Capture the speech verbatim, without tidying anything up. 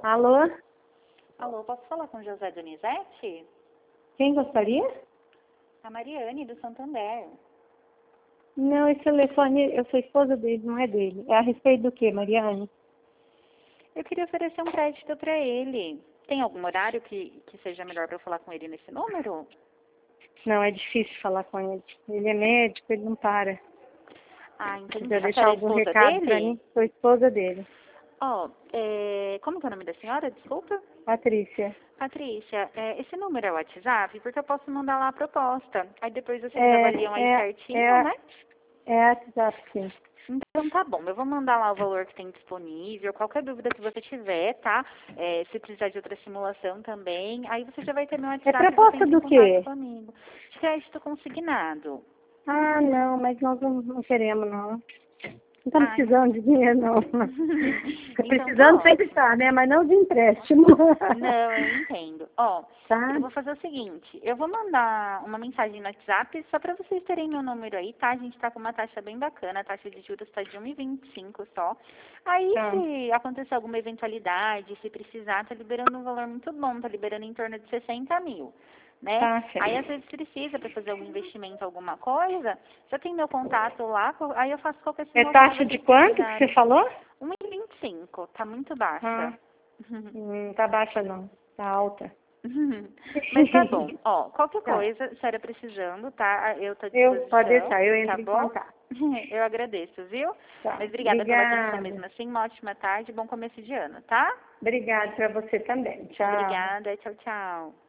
Alô? Alô, posso falar com José Donizete? Quem gostaria? A Mariane, do Santander. Não, esse telefone, eu sou esposa dele, não é dele. É a respeito do que, Mariane? Eu queria oferecer um crédito para ele. Tem algum horário que, que seja melhor para eu falar com ele nesse número? Não, é difícil falar com ele. Ele é médico, ele não para. Ah, entendi. Quiser A deixar senhora é algum esposa recado pra dele? mim? Sou esposa dele. Ó, é, como que é o nome da senhora? Desculpa. Patrícia. Patrícia, é, esse número é o WhatsApp? Porque eu posso mandar lá a proposta. Aí depois vocês É, avaliam aí é, certinho, é, né? é WhatsApp, sim. Então tá bom, eu vou mandar lá o valor que tem disponível, qualquer dúvida que você tiver, tá? É, se precisar de outra simulação também, aí você já vai ter meu É WhatsApp e você proposta entra em do contato quê? comigo. De crédito consignado. Ah, não, mas nós não, não queremos, não. Não estamos Ah, precisando de dinheiro, não. então tá Precisando sempre ótimo. está, né? Mas não de empréstimo. Não, eu entendo. Ó, Tá? eu vou fazer o seguinte, eu vou mandar uma mensagem no WhatsApp só para vocês terem meu número aí, tá? A gente tá com uma taxa bem bacana, a taxa de juros está de um vírgula vinte e cinco só. Aí, Tá. se acontecer alguma eventualidade, se precisar, tá liberando um valor muito bom, tá liberando em torno de sessenta mil, né? Tá, Aí, certo. às vezes, precisa para fazer algum investimento, alguma coisa, já tem meu contato lá, aí eu faço qualquer É simulação que taxa de vocês quanto que você precisarem. falou? um vírgula vinte e cinco, tá muito Ah, baixa. hum, tá baixa não. Tá alta. Mas tá bom. Ó, qualquer Tá. coisa, se era precisando, tá? Eu tô à Eu, pode disposição, deixar, eu tá entro em bom? contato. Eu agradeço, viu? Tá. Mas obrigada pela atenção Obrigada. mesmo assim. Uma ótima tarde, bom começo de ano, tá? Obrigada para você também. Tchau. Obrigada, tchau, tchau.